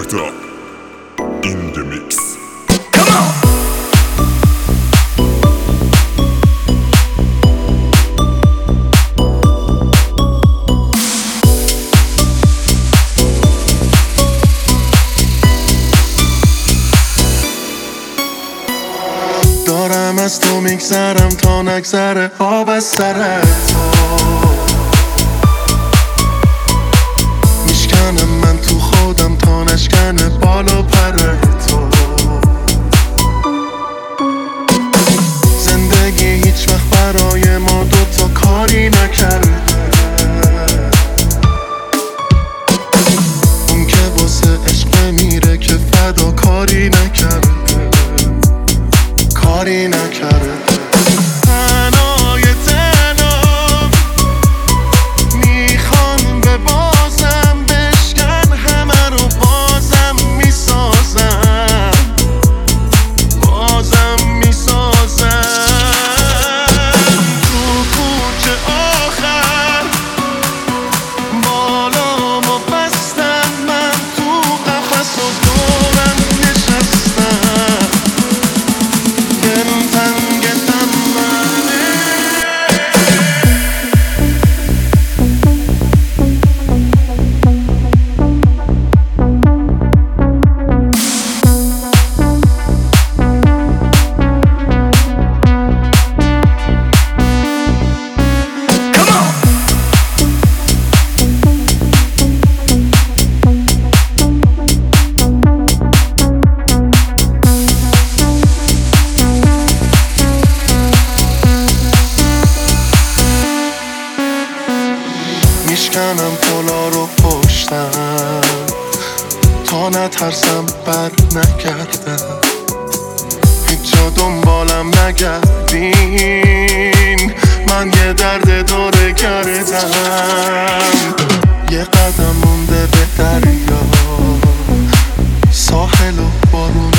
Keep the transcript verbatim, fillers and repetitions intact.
Berta in the mix. Come on! دارم از تو میگذرم تا نگذره آب از سر تو، میشکنم من تو خودم تا نشکنه بال و پر تو. زندگی هیچ وقت برای ما دوتا کاری نکرده، اون که واسه عشق میره که فدا کاری نکرده، کاری نکرده. تنهای تنها میخوان به بازم بشکن، همه رو بازم میسازم، بازم میسازم. تو کوچه آخر بالامو بستن، من تو قفس و دورم نشستم، دلم تنگ تنبله. میشکنم پلا رو پشتم تا نترسم بر نگردم، هیچ جا دنبالم نگردین، من یه درد دوره کردم. یه قدم مونده به دریا، ساحل و بارون